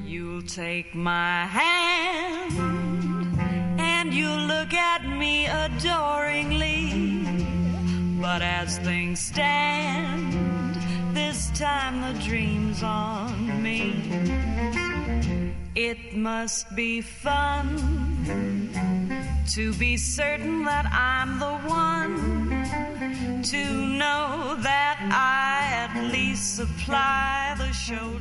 You'll take my hand and you'll look at me adoringly. But as things stand, this time the dream's on me. It must be fun to be certain that I'm the one, to know that I at least supply the show